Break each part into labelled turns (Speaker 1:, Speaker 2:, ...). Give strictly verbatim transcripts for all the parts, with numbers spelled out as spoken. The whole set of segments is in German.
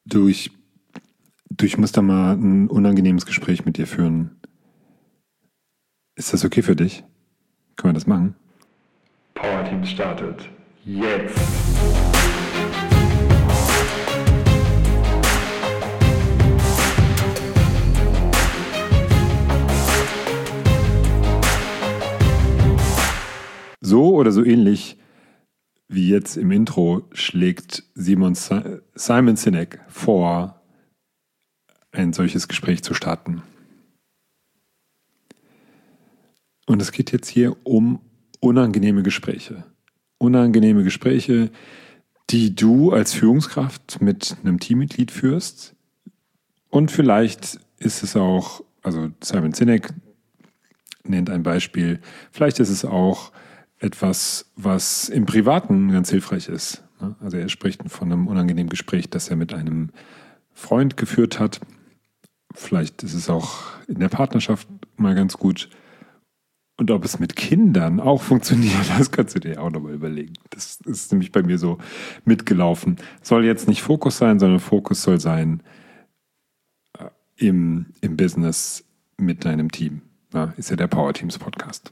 Speaker 1: Du, ich, du, ich muss da mal ein unangenehmes Gespräch mit dir führen. Ist das okay für dich? Können wir das machen?
Speaker 2: Power Teams startet jetzt.
Speaker 1: So oder so ähnlich wie jetzt im Intro schlägt Simon Si- Simon Sinek vor, ein solches Gespräch zu starten. Und es geht jetzt hier um unangenehme Gespräche. Unangenehme Gespräche, die du als Führungskraft mit einem Teammitglied führst. Und vielleicht ist es auch, also Simon Sinek nennt ein Beispiel, vielleicht ist es auch etwas, was im Privaten ganz hilfreich ist. Also er spricht von einem unangenehmen Gespräch, das er mit einem Freund geführt hat. Vielleicht ist es auch in der Partnerschaft mal ganz gut. Und ob es mit Kindern auch funktioniert, das kannst du dir auch nochmal überlegen. Das ist nämlich bei mir so mitgelaufen. Soll jetzt nicht Fokus sein, sondern Fokus soll sein äh, im, im Business mit deinem Team. Ja, ist ja der Power Teams Podcast.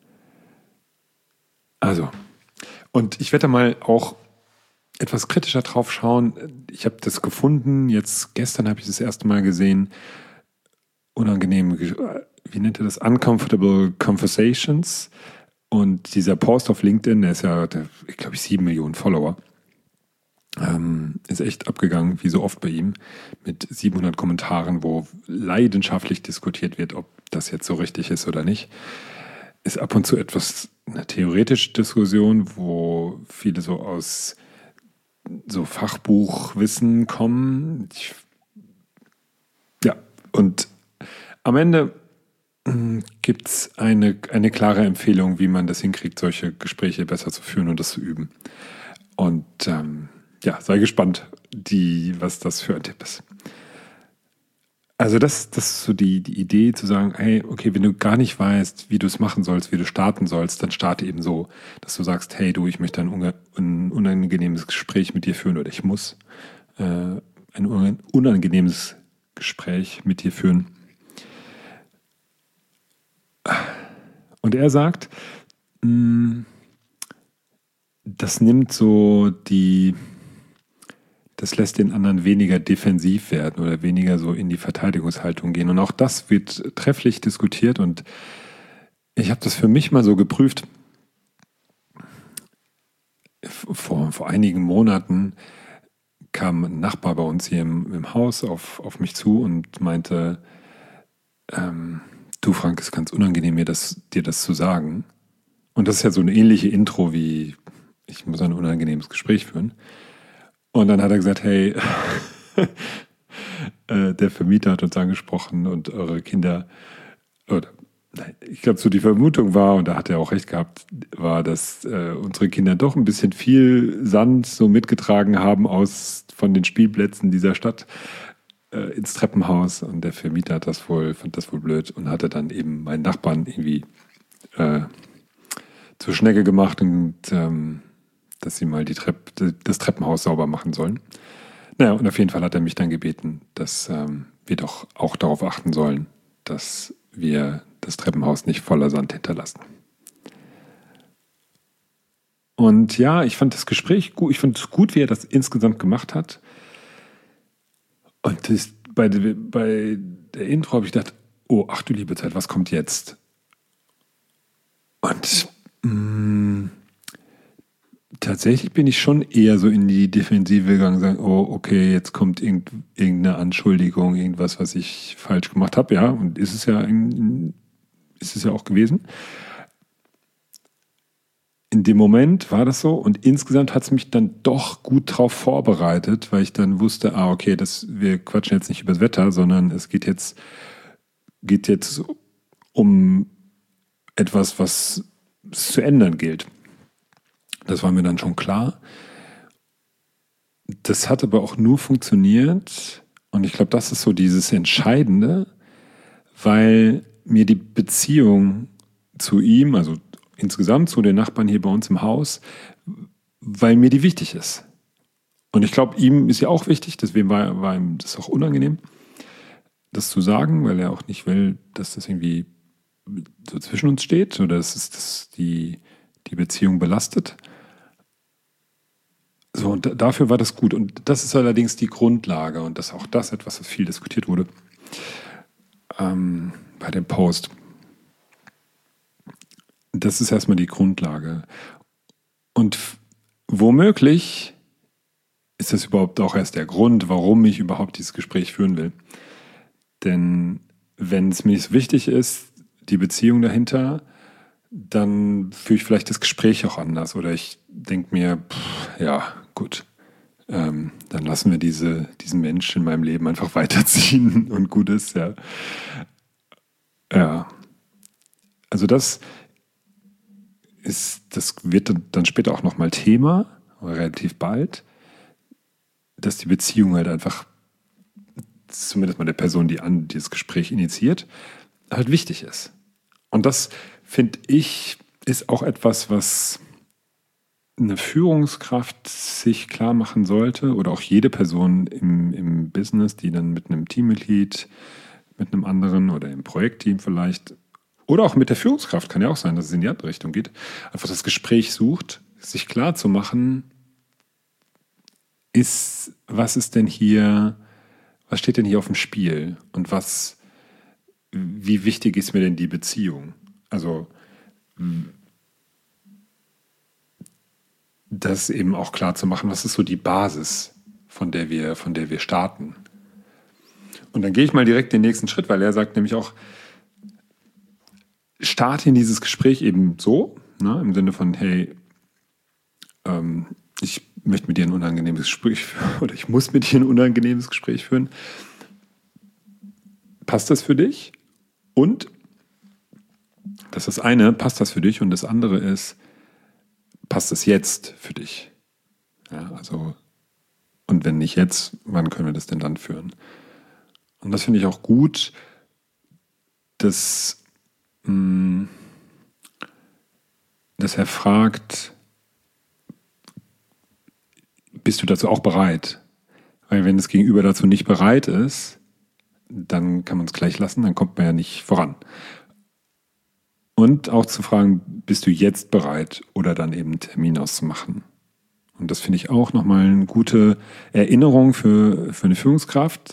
Speaker 1: Also, und ich werde da mal auch etwas kritischer drauf schauen. Ich habe das gefunden, jetzt gestern habe ich das erste Mal gesehen, unangenehme, wie nennt er das? Uncomfortable Conversations. Und dieser Post auf LinkedIn, der ist ja, der, ich glaube, ich sieben Millionen Follower, ähm, ist echt abgegangen, wie so oft bei ihm, mit siebenhundert Kommentaren, wo leidenschaftlich diskutiert wird, ob das jetzt so richtig ist oder nicht. Ist ab und zu etwas eine theoretische Diskussion, wo viele so aus so Fachbuchwissen kommen. Ich, ja, und am Ende gibt es eine, eine klare Empfehlung, wie man das hinkriegt, solche Gespräche besser zu führen und das zu üben. Und ähm, ja, sei gespannt, die, was das für ein Tipp ist. Also das, das ist so die, die Idee zu sagen, hey, okay, wenn du gar nicht weißt, wie du es machen sollst, wie du starten sollst, dann starte eben so, dass du sagst, hey du, ich möchte ein, unge- ein unangenehmes Gespräch mit dir führen oder ich muss äh, ein unangenehmes Gespräch mit dir führen. Und er sagt, mh, das nimmt so die, das lässt den anderen weniger defensiv werden oder weniger so in die Verteidigungshaltung gehen. Und auch das wird trefflich diskutiert und ich habe das für mich mal so geprüft. Vor, vor einigen Monaten kam ein Nachbar bei uns hier im, im Haus auf, auf mich zu und meinte, ähm, du Frank, es ist ganz unangenehm, mir das, dir das zu sagen. Und das ist ja so eine ähnliche Intro wie, ich muss ein unangenehmes Gespräch führen. Und dann hat er gesagt, hey, äh, der Vermieter hat uns angesprochen und eure Kinder, oder nein, ich glaube, so die Vermutung war, und da hat er auch recht gehabt, war, dass äh, unsere Kinder doch ein bisschen viel Sand so mitgetragen haben aus von den Spielplätzen dieser Stadt äh, ins Treppenhaus. Und der Vermieter hat das wohl, fand das wohl blöd und hatte dann eben meinen Nachbarn irgendwie äh, zur Schnecke gemacht und ähm, dass sie mal die Trepp, das Treppenhaus sauber machen sollen. Naja, und auf jeden Fall hat er mich dann gebeten, dass ähm, wir doch auch darauf achten sollen, dass wir das Treppenhaus nicht voller Sand hinterlassen. Und ja, ich fand das Gespräch gut, ich fand es gut, wie er das insgesamt gemacht hat. Und das, bei, bei der Intro habe ich gedacht, oh, ach du liebe Zeit, was kommt jetzt? Und mh, tatsächlich bin ich schon eher so in die Defensive gegangen und sagen, oh, okay, jetzt kommt irgend, irgendeine Anschuldigung, irgendwas, was ich falsch gemacht habe, ja, und ist es ja, ist es ja auch gewesen. In dem Moment war das so und insgesamt hat es mich dann doch gut drauf vorbereitet, weil ich dann wusste, ah, okay, das, wir quatschen jetzt nicht über das Wetter, sondern es geht jetzt, geht jetzt um etwas, was es zu ändern gilt. Das war mir dann schon klar. Das hat aber auch nur funktioniert, und ich glaube, das ist so dieses Entscheidende, weil mir die Beziehung zu ihm, also insgesamt zu den Nachbarn hier bei uns im Haus, weil mir die wichtig ist. Und ich glaube, ihm ist ja auch wichtig, deswegen war, war ihm das auch unangenehm, das zu sagen, weil er auch nicht will, dass das irgendwie so zwischen uns steht oder dass es das die, die Beziehung belastet. So, und da, dafür war das gut. Und das ist allerdings die Grundlage und das ist auch das etwas, was viel diskutiert wurde ähm, bei dem Post. Das ist erstmal die Grundlage. Und f- womöglich ist das überhaupt auch erst der Grund, warum ich überhaupt dieses Gespräch führen will. Denn wenn es mir nicht so wichtig ist, die Beziehung dahinter, dann führe ich vielleicht das Gespräch auch anders. Oder ich denke mir, pff, ja, gut, ähm, dann lassen wir diese, diesen Menschen in meinem Leben einfach weiterziehen und gut ist, ja. Ja. Also das ist, das wird dann, dann später auch nochmal Thema, relativ bald, dass die Beziehung halt einfach, zumindest mal der Person, die an dieses Gespräch initiiert, halt wichtig ist. Und das, finde ich, ist auch etwas, was eine Führungskraft sich klar machen sollte oder auch jede Person im, im Business, die dann mit einem Teammitglied, mit einem anderen oder im Projektteam vielleicht oder auch mit der Führungskraft, kann ja auch sein, dass es in die andere Richtung geht, einfach das Gespräch sucht, sich klar zu machen, ist, was ist denn hier, was steht denn hier auf dem Spiel und was, wie wichtig ist mir denn die Beziehung? Also das eben auch klar zu machen, was ist so die Basis, von der wir, von der wir starten. Und dann gehe ich mal direkt den nächsten Schritt, weil er sagt nämlich auch, starte in dieses Gespräch eben so, ne, im Sinne von, hey, ähm, ich möchte mit dir ein unangenehmes Gespräch führen oder ich muss mit dir ein unangenehmes Gespräch führen. Passt das für dich? Und das ist das eine, passt das für dich? Und das andere ist, passt das jetzt für dich? Ja, also, und wenn nicht jetzt, wann können wir das denn dann führen? Und das finde ich auch gut, dass, mh, dass er fragt, bist du dazu auch bereit? Weil wenn das Gegenüber dazu nicht bereit ist, dann kann man es gleich lassen, dann kommt man ja nicht voran. Und auch zu fragen, bist du jetzt bereit oder dann eben einen Termin auszumachen? Und das finde ich auch nochmal eine gute Erinnerung für, für eine Führungskraft.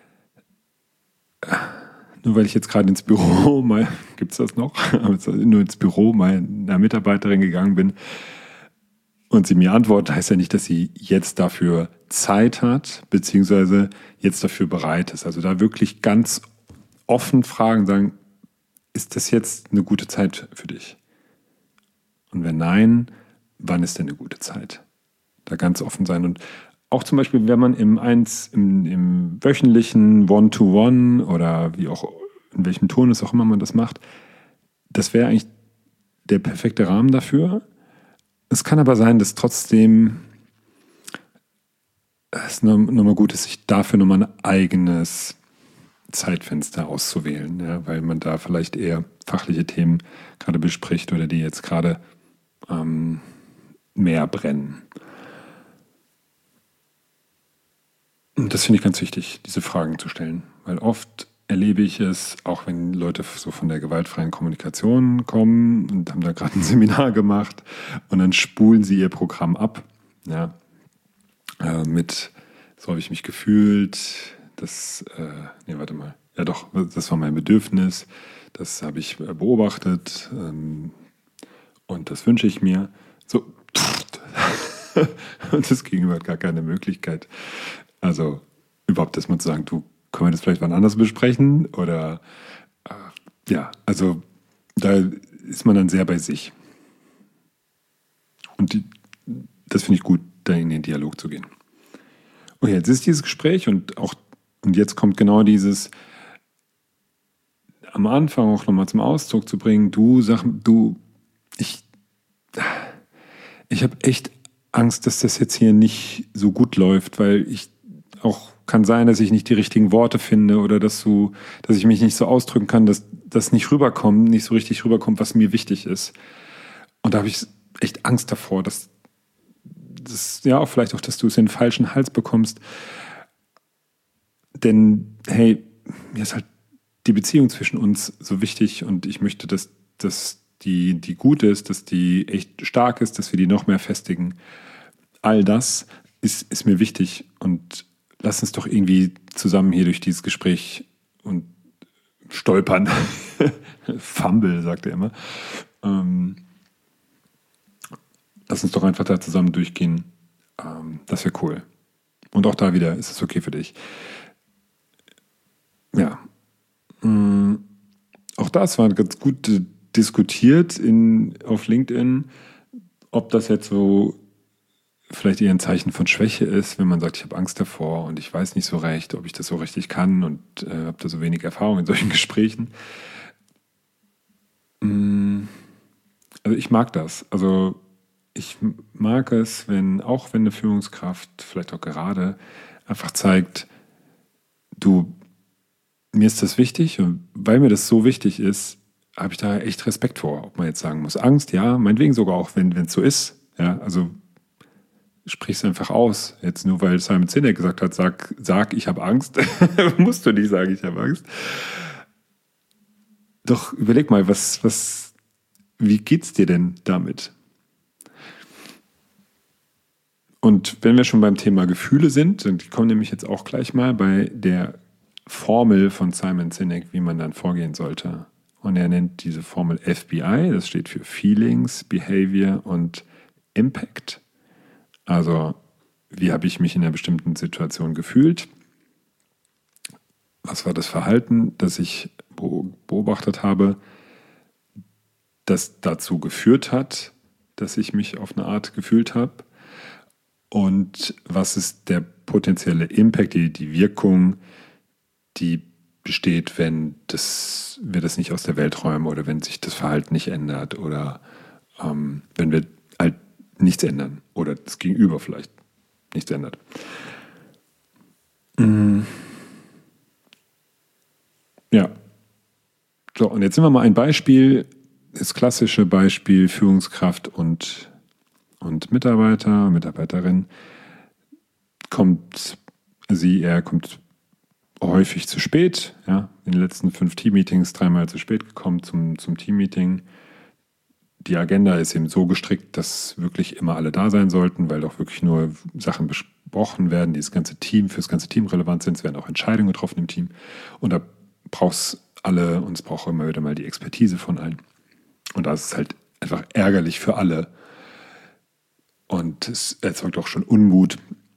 Speaker 1: Nur weil ich jetzt gerade ins Büro mal, gibt es das noch, nur ins Büro meiner Mitarbeiterin gegangen bin und sie mir antwortet, heißt ja nicht, dass sie jetzt dafür Zeit hat, beziehungsweise jetzt dafür bereit ist. Also da wirklich ganz offen fragen, sagen, ist das jetzt eine gute Zeit für dich? Und wenn nein, wann ist denn eine gute Zeit? Da ganz offen sein. Und auch zum Beispiel, wenn man im eins, im, im wöchentlichen One-to-One oder wie auch, in welchem Turnus auch immer man das macht, das wäre eigentlich der perfekte Rahmen dafür. Es kann aber sein, dass trotzdem es nochmal gut ist, sich dafür nochmal ein eigenes Zeitfenster auszuwählen, ja, weil man da vielleicht eher fachliche Themen gerade bespricht oder die jetzt gerade ähm, mehr brennen. Und das finde ich ganz wichtig, diese Fragen zu stellen, weil oft erlebe ich es, auch wenn Leute so von der gewaltfreien Kommunikation kommen und haben da gerade ein Seminar gemacht und dann spulen sie ihr Programm ab, ja, äh, mit so habe ich mich gefühlt, das, äh, nee, warte mal, ja doch, das war mein Bedürfnis, das habe ich beobachtet ähm, und das wünsche ich mir. So, und das Gegenüber hat gar keine Möglichkeit. Also überhaupt erstmal zu sagen, du, können wir das vielleicht wann anders besprechen? Oder äh, ja, also da ist man dann sehr bei sich. Und die, das finde ich gut, da in den Dialog zu gehen. Und jetzt ist dieses Gespräch und auch und jetzt kommt genau dieses am Anfang auch nochmal zum Ausdruck zu bringen, du sag, du, ich, ich habe echt Angst, dass das jetzt hier nicht so gut läuft, weil ich auch kann sein, dass ich nicht die richtigen Worte finde oder dass du, dass ich mich nicht so ausdrücken kann, dass das nicht rüberkommt, nicht so richtig rüberkommt, was mir wichtig ist. Und da habe ich echt Angst davor, dass das, ja, vielleicht auch, dass du es in den falschen Hals bekommst. Denn, hey, mir ist halt die Beziehung zwischen uns so wichtig und ich möchte, dass, dass die, die gut ist, dass die echt stark ist, dass wir die noch mehr festigen. All das ist, ist mir wichtig und lass uns doch irgendwie zusammen hier durch dieses Gespräch und stolpern. Fumble, sagt er immer. Ähm, lass uns doch einfach da zusammen durchgehen. Ähm, das wäre cool. Und auch da wieder, ist es okay für dich? Ja. Ähm, auch das war ganz gut äh, diskutiert in, auf LinkedIn, ob das jetzt so vielleicht eher ein Zeichen von Schwäche ist, wenn man sagt, ich habe Angst davor und ich weiß nicht so recht, ob ich das so richtig kann und äh, habe da so wenig Erfahrung in solchen Gesprächen. Also ich mag das. Also ich mag es, wenn auch wenn eine Führungskraft vielleicht auch gerade einfach zeigt, du, mir ist das wichtig und weil mir das so wichtig ist, habe ich da echt Respekt vor, ob man jetzt sagen muss, Angst, ja, meinetwegen sogar auch, wenn es so ist. Ja, also sprich es einfach aus. Jetzt nur weil Simon Sinek gesagt hat, sag, sag ich habe Angst, musst du nicht sagen, ich habe Angst. Doch überleg mal, was, was, wie geht's dir denn damit? Und wenn wir schon beim Thema Gefühle sind, und die kommen nämlich jetzt auch gleich mal bei der Formel von Simon Sinek, wie man dann vorgehen sollte. Und er nennt diese Formel F B I, das steht für Feelings, Behavior und Impact. Also, wie habe ich mich in einer bestimmten Situation gefühlt? Was war das Verhalten, das ich beobachtet habe, das dazu geführt hat, dass ich mich auf eine Art gefühlt habe? Und was ist der potenzielle Impact, die, die Wirkung, die besteht, wenn das, wir das nicht aus der Welt räumen oder wenn sich das Verhalten nicht ändert oder ähm, wenn wir halt nichts ändern oder das Gegenüber vielleicht nichts ändert. Mhm. Ja. So, und jetzt sind wir mal ein Beispiel, das klassische Beispiel Führungskraft und, und Mitarbeiter, Mitarbeiterin. Kommt sie, er kommt häufig zu spät, ja, in den letzten fünf Teammeetings dreimal zu spät gekommen zum, zum Teammeeting. Die Agenda ist eben so gestrickt, dass wirklich immer alle da sein sollten, weil doch wirklich nur Sachen besprochen werden, die das ganze Team, für das ganze Team relevant sind. Es werden auch Entscheidungen getroffen im Team. Und da braucht es alle und es braucht immer wieder mal die Expertise von allen. Und da ist es halt einfach ärgerlich für alle. Und es erzeugt auch schon Unmut,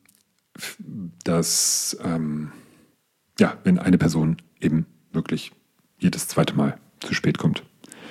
Speaker 1: dass, ähm, ja, wenn eine Person eben wirklich jedes zweite Mal zu spät kommt.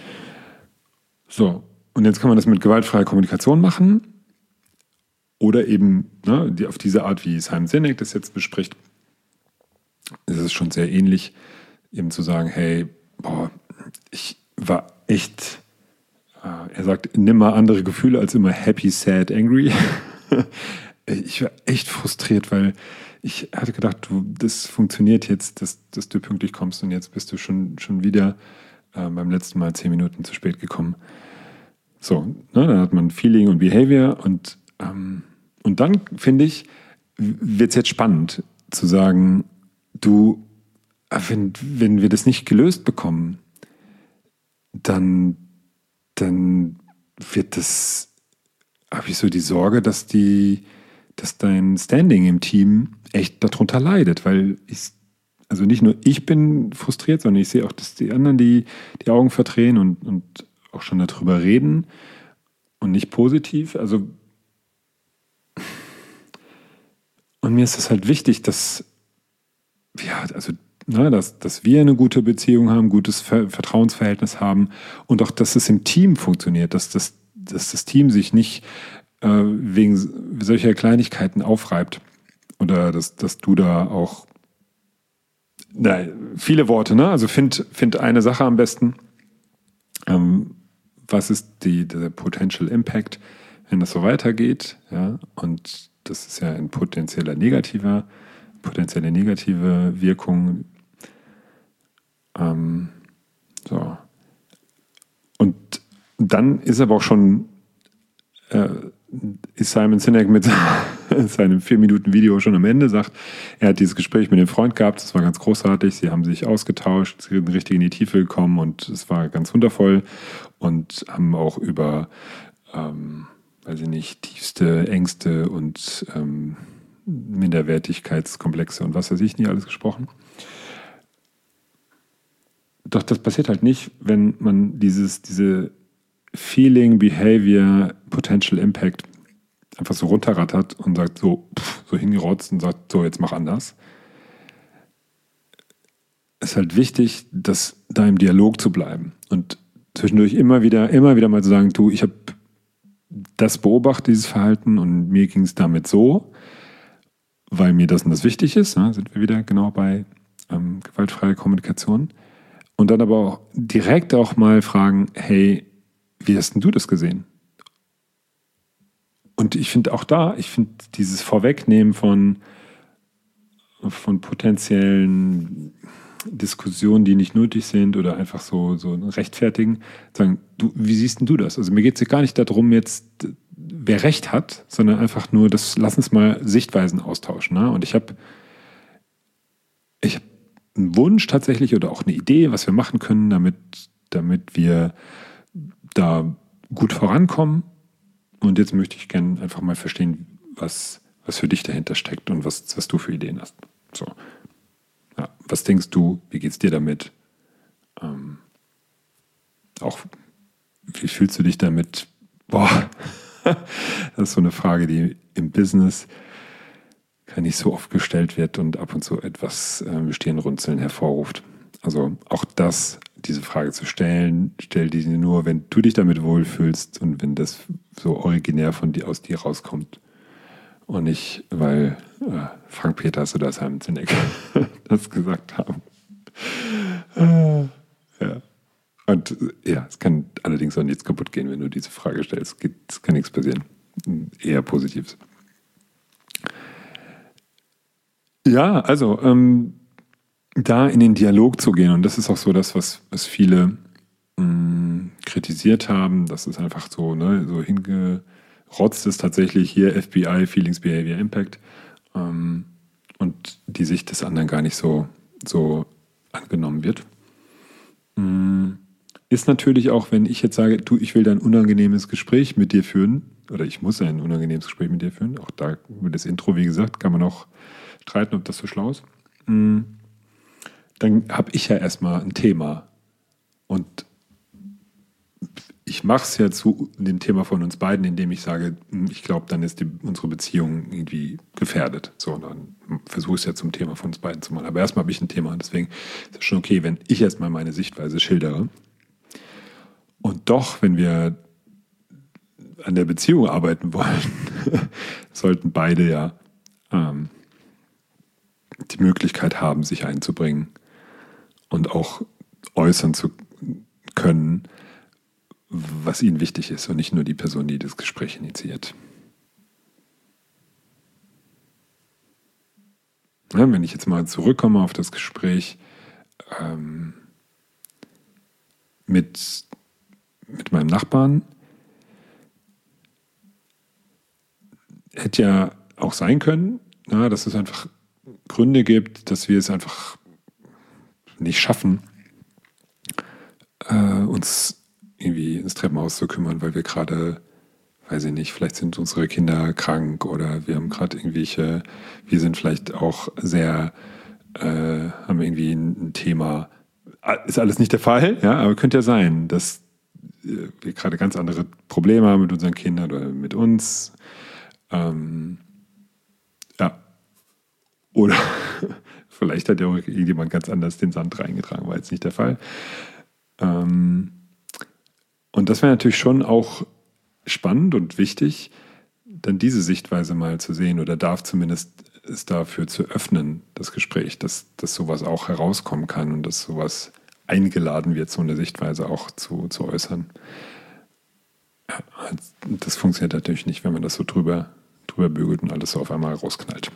Speaker 1: So, und jetzt kann man das mit gewaltfreier Kommunikation machen oder eben ne, die, auf diese Art, wie Simon Sinek das jetzt bespricht, ist es schon sehr ähnlich, eben zu sagen, hey, boah, ich war echt, äh, er sagt, nimm mal andere Gefühle als immer happy, sad, angry. Ich war echt frustriert, weil ich hatte gedacht, du, das funktioniert jetzt, dass, dass du pünktlich kommst und jetzt bist du schon, schon wieder äh, beim letzten Mal zehn Minuten zu spät gekommen. So, ne, dann hat man Feeling und Behavior und, ähm, und dann, finde ich, wird es jetzt spannend zu sagen, du, wenn, wenn wir das nicht gelöst bekommen, dann, dann wird das, habe ich so die Sorge, dass die, dass dein Standing im Team echt darunter leidet, weil ich, also nicht nur ich bin frustriert, sondern ich sehe auch, dass die anderen die, die Augen verdrehen und, und auch schon darüber reden und nicht positiv. Also und mir ist es halt wichtig, dass ja, also na, dass, dass wir eine gute Beziehung haben, gutes Ver- Vertrauensverhältnis haben und auch, dass es im Team funktioniert, dass das, dass das Team sich nicht äh, wegen solcher Kleinigkeiten aufreibt oder dass, dass du da auch na, viele Worte, ne? Also find, find eine Sache am besten. Ähm, was ist die, der Potential Impact, wenn das so weitergeht? Ja? Und das ist ja ein potenzieller negativer, potenzielle negative Wirkung. Ähm, so. Und dann ist aber auch schon äh, ist Simon Sinek mit seinem vier Minuten Video schon am Ende, sagt, er hat dieses Gespräch mit dem Freund gehabt, das war ganz großartig, sie haben sich ausgetauscht, sie sind richtig in die Tiefe gekommen und es war ganz wundervoll und haben auch über, ähm, weiß ich nicht, tiefste Ängste und ähm, Minderwertigkeitskomplexe und was weiß ich nicht alles gesprochen. Doch das passiert halt nicht, wenn man dieses, diese Feeling, Behavior, Potential Impact einfach so runterrattert und sagt so, pff, so hingerotzt und sagt, so, jetzt mach anders. Es ist halt wichtig, dass da im Dialog zu bleiben und zwischendurch immer wieder, immer wieder mal zu sagen, du, ich habe das beobachtet, dieses Verhalten und mir ging es damit so, weil mir das und das wichtig ist, ne, sind wir wieder genau bei ähm, gewaltfreier Kommunikation. Und dann aber auch direkt auch mal fragen, hey, wie hast denn du das gesehen? Und ich finde auch da, ich finde dieses Vorwegnehmen von, von potenziellen Diskussionen, die nicht nötig sind oder einfach so, so rechtfertigen, sagen, du, wie siehst denn du das? Also mir geht es gar nicht darum, jetzt wer Recht hat, sondern einfach nur, das, lass uns mal Sichtweisen austauschen. Ne? Und ich habe ich hab einen Wunsch tatsächlich oder auch eine Idee, was wir machen können, damit, damit wir da gut vorankommen. Und jetzt möchte ich gerne einfach mal verstehen, was, was für dich dahinter steckt und was, was du für Ideen hast. So. Ja, was denkst du, wie geht's dir damit? Ähm, auch, wie fühlst du dich damit? Boah, das ist so eine Frage, die im Business gar nicht so oft gestellt wird und ab und zu etwas äh, Stirnrunzeln hervorruft. Also auch das, diese Frage zu stellen, stell die nur, wenn du dich damit wohlfühlst und wenn das so originär von dir aus dir rauskommt. Und nicht, weil äh, Frank Peters oder Simon Sinek das gesagt haben. Äh, ja. Und äh, ja, es kann allerdings auch nichts kaputt gehen, wenn du diese Frage stellst. Es, geht, es kann nichts passieren. Eher Positives. Ja, also ähm, da in den Dialog zu gehen. Und das ist auch so das, was, was viele mh, kritisiert haben. Das ist einfach so, ne, so hingerotzt ist tatsächlich hier F B I, Feelings, Behavior, Impact. Ähm, und die Sicht des anderen gar nicht so, so angenommen wird. Mh, ist natürlich auch, wenn ich jetzt sage, du, ich will da ein unangenehmes Gespräch mit dir führen, oder ich muss ein unangenehmes Gespräch mit dir führen. Auch da über das Intro, wie gesagt, kann man auch streiten, ob das so schlau ist. Mh, dann habe ich ja erstmal ein Thema. Und ich mache es ja zu dem Thema von uns beiden, indem ich sage, ich glaube, dann ist die, unsere Beziehung irgendwie gefährdet. So, dann versuche ich es ja zum Thema von uns beiden zu machen. Aber erstmal habe ich ein Thema. Und deswegen ist es schon okay, wenn ich erstmal meine Sichtweise schildere. Und doch, wenn wir an der Beziehung arbeiten wollen, sollten beide ja ähm, die Möglichkeit haben, sich einzubringen und auch äußern zu können, was ihnen wichtig ist und nicht nur die Person, die das Gespräch initiiert. Ja, wenn ich jetzt mal zurückkomme auf das Gespräch ähm, mit, mit meinem Nachbarn, hätte ja auch sein können, na, dass es einfach Gründe gibt, dass wir es einfach nicht schaffen, äh, uns irgendwie ins Treppenhaus zu kümmern, weil wir gerade, weiß ich nicht, vielleicht sind unsere Kinder krank oder wir haben gerade irgendwelche, wir sind vielleicht auch sehr, äh, haben irgendwie ein, ein Thema. Ist alles nicht der Fall, ja, aber könnte ja sein, dass wir gerade ganz andere Probleme haben mit unseren Kindern oder mit uns. Ähm, ja. Oder vielleicht hat ja auch irgendjemand ganz anders den Sand reingetragen, war jetzt nicht der Fall. Ähm, und das wäre natürlich schon auch spannend und wichtig, dann diese Sichtweise mal zu sehen oder darf zumindest es dafür zu öffnen, das Gespräch, dass, dass sowas auch herauskommen kann und dass sowas eingeladen wird, so eine Sichtweise auch zu, zu äußern. Das funktioniert natürlich nicht, wenn man das so drüber, drüber bügelt und alles so auf einmal rausknallt.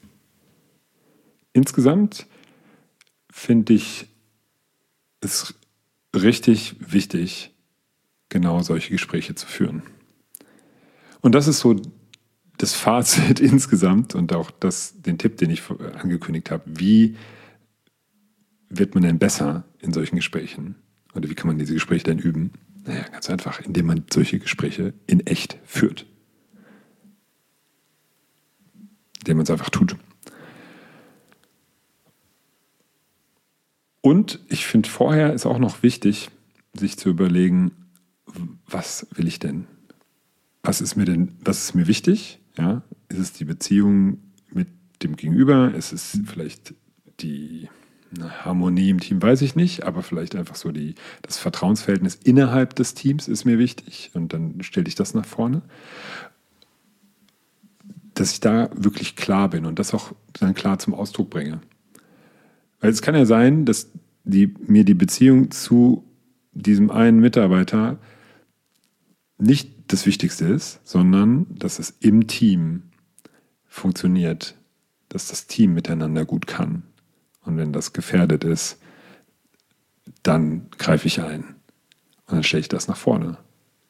Speaker 1: Insgesamt finde ich es richtig wichtig, genau solche Gespräche zu führen. Und das ist so das Fazit insgesamt und auch das, den Tipp, den ich angekündigt habe. Wie wird man denn besser in solchen Gesprächen? Oder wie kann man diese Gespräche denn üben? Naja, ganz einfach, indem man solche Gespräche in echt führt. Indem man es einfach tut. Und ich finde, vorher ist auch noch wichtig, sich zu überlegen, was will ich denn? Was ist mir denn, was ist mir wichtig? Ja? Ist es die Beziehung mit dem Gegenüber? Ist es vielleicht die Harmonie im Team, weiß ich nicht, aber vielleicht einfach so die, das Vertrauensverhältnis innerhalb des Teams ist mir wichtig und dann stelle ich das nach vorne. Dass ich da wirklich klar bin und das auch dann klar zum Ausdruck bringe. Weil es kann ja sein, dass die, mir die Beziehung zu diesem einen Mitarbeiter nicht das Wichtigste ist, sondern dass es im Team funktioniert, dass das Team miteinander gut kann. Und wenn das gefährdet ist, dann greife ich ein und dann stelle ich das nach vorne.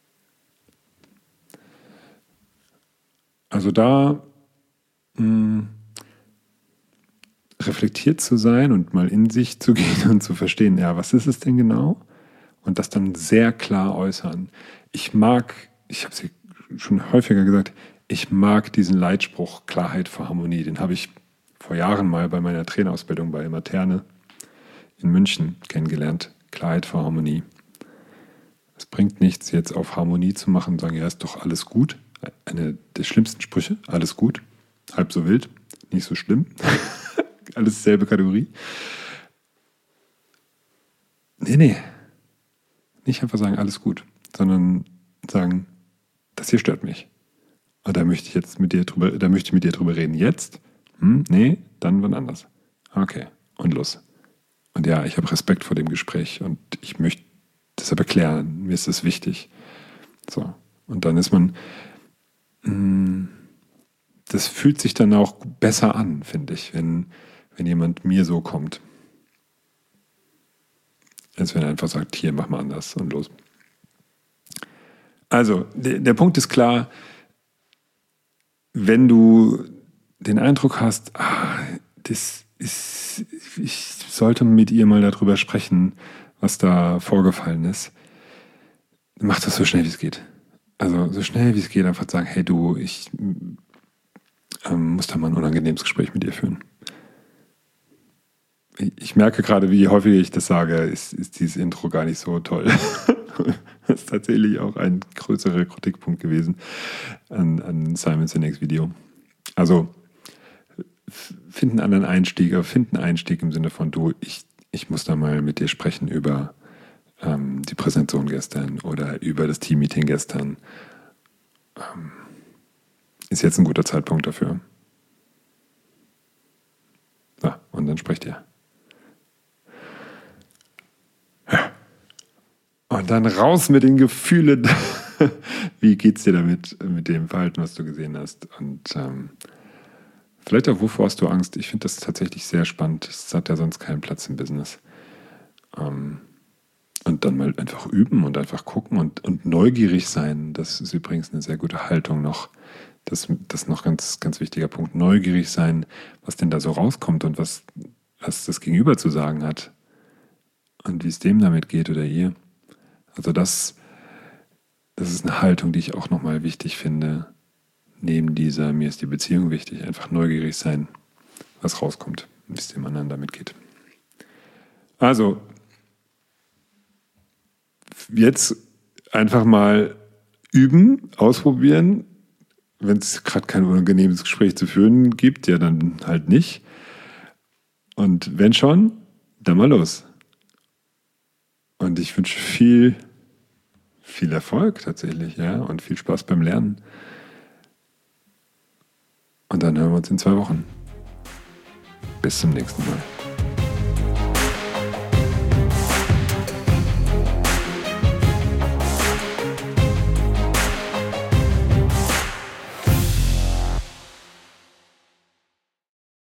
Speaker 1: Also da mh, reflektiert zu sein und mal in sich zu gehen und zu verstehen, ja, was ist es denn genau? Und das dann sehr klar äußern. Ich mag, ich habe es schon häufiger gesagt, ich mag diesen Leitspruch Klarheit vor Harmonie. Den habe ich vor Jahren mal bei meiner Trainerausbildung bei Materne in München kennengelernt. Klarheit vor Harmonie. Es bringt nichts, jetzt auf Harmonie zu machen und sagen, ja, ist doch alles gut. Eine der schlimmsten Sprüche, alles gut, halb so wild, nicht so schlimm. Alles dieselbe Kategorie. Nee, nee. Nicht einfach sagen, alles gut, sondern sagen, das hier stört mich. Und da möchte ich jetzt mit dir drüber, da möchte ich mit dir drüber reden. Jetzt? Hm, nee, dann wann anders. Okay, und los. Und ja, ich habe Respekt vor dem Gespräch und ich möchte das aber klären. Mir ist das wichtig. So. Und dann ist man, mh, das fühlt sich dann auch besser an, finde ich, wenn, wenn jemand mir so kommt. Als wenn er einfach sagt, hier, mach mal anders und los. Also, der, der Punkt ist klar, wenn du den Eindruck hast, ah, das ist, ich sollte mit ihr mal darüber sprechen, was da vorgefallen ist, mach das so schnell wie es geht. Also so schnell wie es geht, einfach sagen, hey du, ich ähm, muss da mal ein unangenehmes Gespräch mit dir führen. Ich, ich merke gerade, wie häufig ich das sage, ist, ist dieses Intro gar nicht so toll. Das ist tatsächlich auch ein größerer Kritikpunkt gewesen an, an Simon Sinek's Video. Also finden einen anderen Einstieg, finden einen Einstieg im Sinne von, du, ich, ich muss da mal mit dir sprechen über ähm, die Präsentation gestern oder über das Teammeeting gestern. Ähm, ist jetzt ein guter Zeitpunkt dafür. Ja, und dann sprecht ihr. Ja. Und dann raus mit den Gefühlen. Wie geht's dir damit, mit dem Verhalten, was du gesehen hast? Und ähm, vielleicht auch, wovor hast du Angst? Ich finde das tatsächlich sehr spannend. Es hat ja sonst keinen Platz im Business. Ähm, und dann mal einfach üben und einfach gucken und, und neugierig sein. Das ist übrigens eine sehr gute Haltung noch. Das, das ist noch ganz, ganz wichtiger Punkt. Neugierig sein, was denn da so rauskommt und was, was das Gegenüber zu sagen hat. Und wie es dem damit geht oder ihr. Also das, das ist eine Haltung, die ich auch nochmal wichtig finde. Neben dieser, mir ist die Beziehung wichtig, einfach neugierig sein, was rauskommt, wie es dem anderen damit geht. Also, jetzt einfach mal üben, ausprobieren. Wenn es gerade kein unangenehmes Gespräch zu führen gibt, ja, dann halt nicht. Und wenn schon, dann mal los. Und ich wünsche viel, viel Erfolg tatsächlich, ja, und viel Spaß beim Lernen. Und dann hören wir uns in zwei Wochen. Bis zum nächsten Mal.